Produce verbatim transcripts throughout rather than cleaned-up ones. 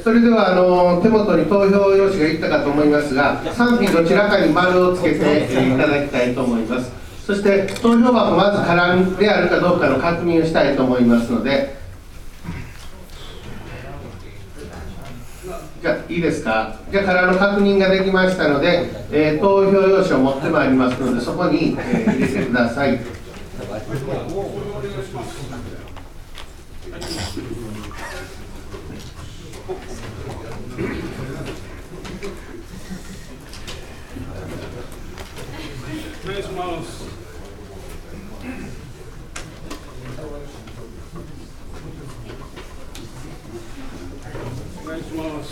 それではあの手元に投票用紙がいったかと思いますが、さん品どちらかに丸をつけて、えー、いただきたいと思います。そして投票箱まず空であるかどうかの確認をしたいと思いますので、じゃあいいですか。じゃあ空の確認ができましたので、えー、投票用紙を持ってまいりますので、そこに、えー、入れてください。 お願いします。お願いします。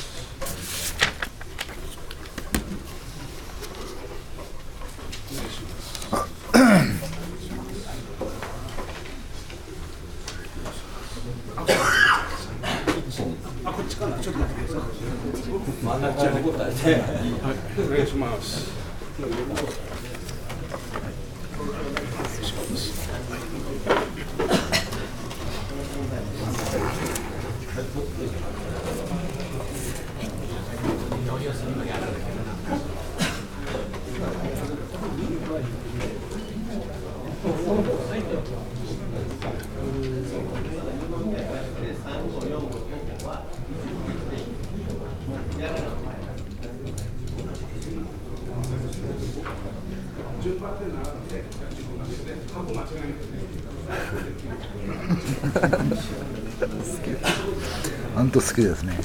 あ、こっちかな。ちょっと待ってください。真ん中に答えて。はい、お願いします。 本当好きですね。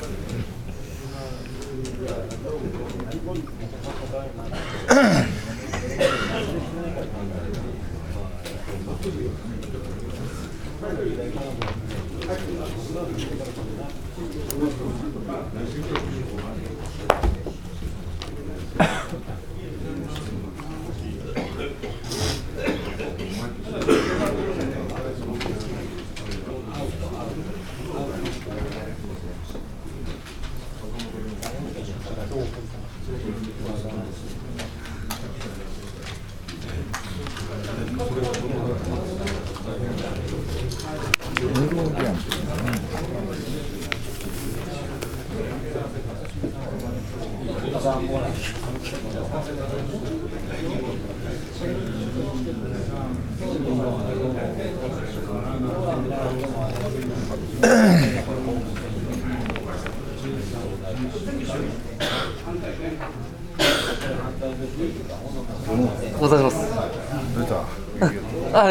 お願いします。 出た。 あ、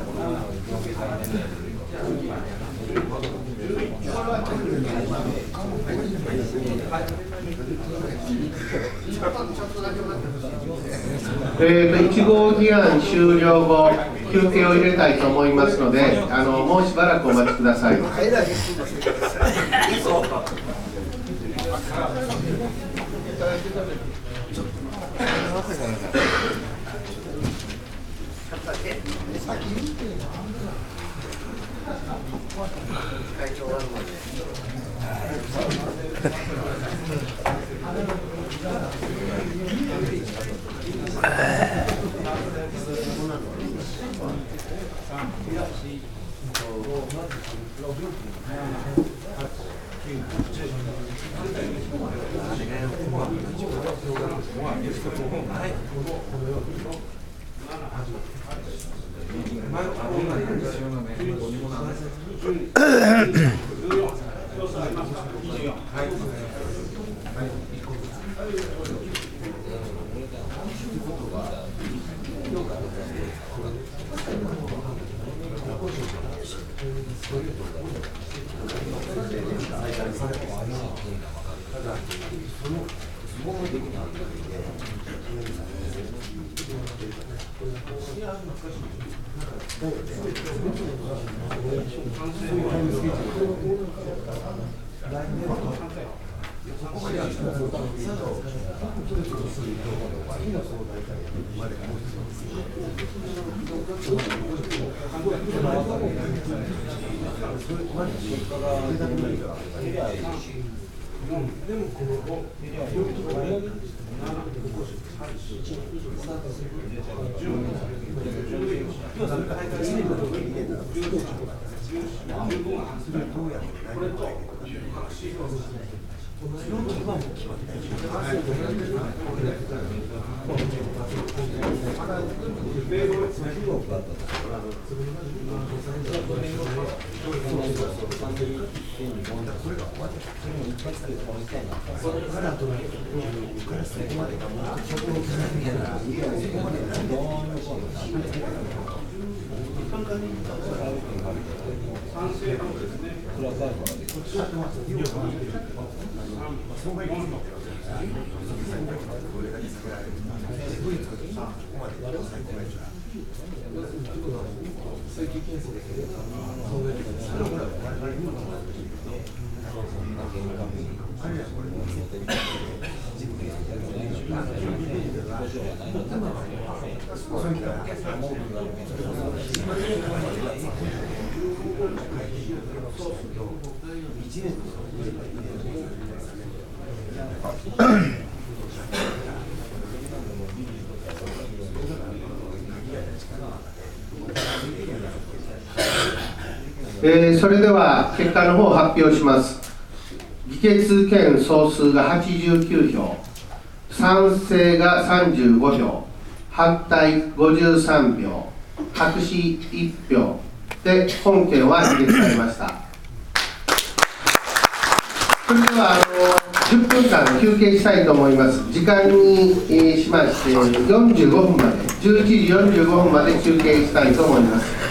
えーといち号議案終了後、休憩を入れたいと思いますので、あのもうしばらくお待ちください。 えー、それでは結果の方を発表します。議決権総数がはちじゅうきゅうひょう、賛成がさんじゅうごひょう、反対ごじゅうさんひょう、白紙いちひょうで本件は議決されました。それではあのじゅっぷんかん休憩したいと思います。時間に、えー、しましてよんじゅうごふんまで、じゅういちじよんじゅうごふんまで休憩したいと思います。